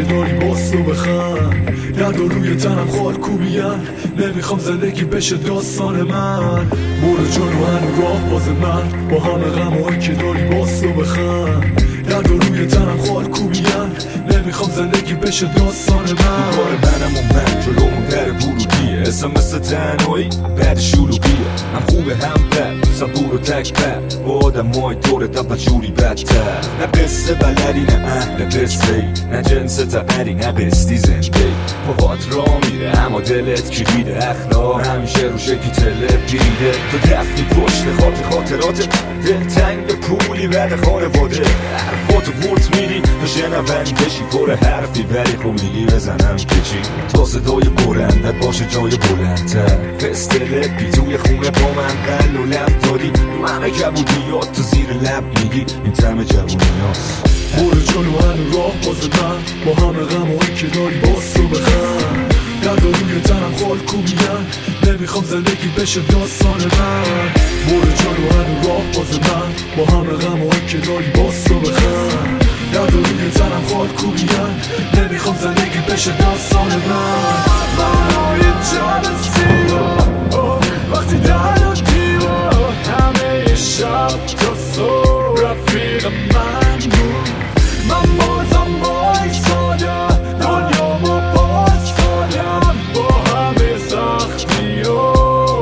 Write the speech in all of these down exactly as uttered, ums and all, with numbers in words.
داری باز تو بخند. درد و روی تنم خال کوبیان، نمیخوام زندگی بشه داستان من. برو جلو هنو راه باز من، با همه غمایی که داری باز تو بخند. درد و روی تنم خال کوبیان، نمیخوام زندگی بشه داستان من. کار منم و من جلومون در ورودیه، اسم مثل تنهایی بعد شلوغیه. هم خوبه هم بد، صبور و تک بد، با آدم های دورت اول جوری بدتر. نه قصه بلدی نه اهل قصه، نه جنس تقری نه بستی زنده. پاهات را میره اما دلت کلیده، اخلاق همیشه رو شکی تلت گیریده. تو دفتی پشت خاطر خاطرات، دلتنگ به پولی بعد خانواده. حرفاتو بورت میری تو شنوندی بشی، پر حرفی ولی خب میگی بزنم که چی. تا صدای برندت باشه جای بلندتر، فستله پی توی خونه با من قل و لب داری. همه کبودیات تو زیر لب میگی این تم جوونیاست. برو جلو هنو راه باز من، با همه غمایی که داری باز تو بخند. درد و روی تنم خال کوبیان، نمیخوام زندگی بشه داستان من. برو جلو هنو راه باز من، با همه غمایی که داری باز تو بخند. درد و روی تنم خال کوبیان، نمیخوام زندگی بشه داستان من. منو یه جلسی وقتی در و دیوار، همه شب تا صبح رفیق من بود. من بازم بایستادم، دنیامو باز کنم با همه سختی ها.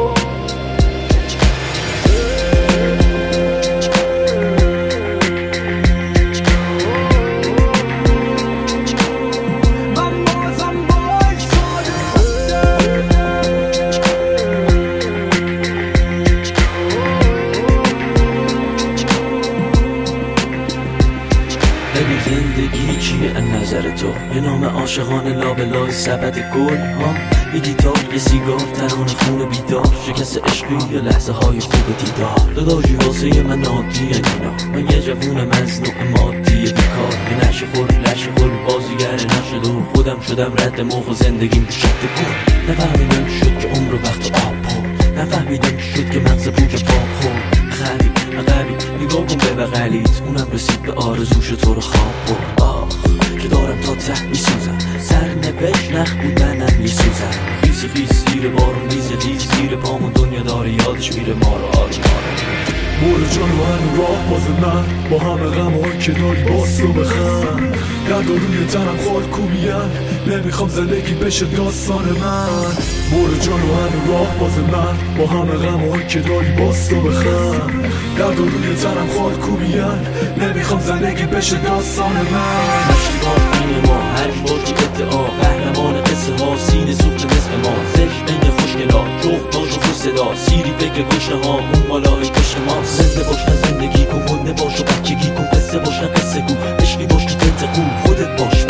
ببین زندگی چیه از نظر تو؟ یه نام عاشقانه لابلای سبد گل ها، یه گیتار یه سیگار ترانه خون بیدار، شکست عشقی یا لحظه های خوب دیدار. داداشی واسه من عادی اینا، من یه جوون مزنوع مادی بیکار، یه نشه خور لشه خور بازیگر نشد و خودم شدم رد موق و زندگیم شد گل. نفهمیدم شد که عمر وقت آب پرد، نفهمیدم شد که مغز پوک پاک خورد. خری عقبی نگاه کن به بغلیت، اونم رسید به آرزوش تو رو خواب برد. آخ که دارم تا ته میسوزم، سر نوشت نخ بود منم میسوزم. خیس خیس زیر بارون میزه لیز زیر پامون، دنیا داره یادش میره ما رو آروم آروم. برو جلو هنو راه باز من، با همه غمایی که داری باز تو بخند. درد و روی تنم خال کوبیان، نمیخوام زندگی بشه داستان من. برو جلو هنو راه باز من، با همه غمایی که داری باز تو بخند. درد و روی تنم خال کوبیان، نمیخوام زندگی بشه داستان من. مشتباه این ما هر باش ادعا، قهرمان قصه ها سینه سوخت مثل ما. زشت بین خوشگلا جغد باش و خوش صدا، سیری فکر کشته ها اون بالای کشت ما. زنده باش نه زندگی کن، گنده باش و بچگی کن، قصه باش نه قصه گو، عشقی باش تو تنت خون خودت باش.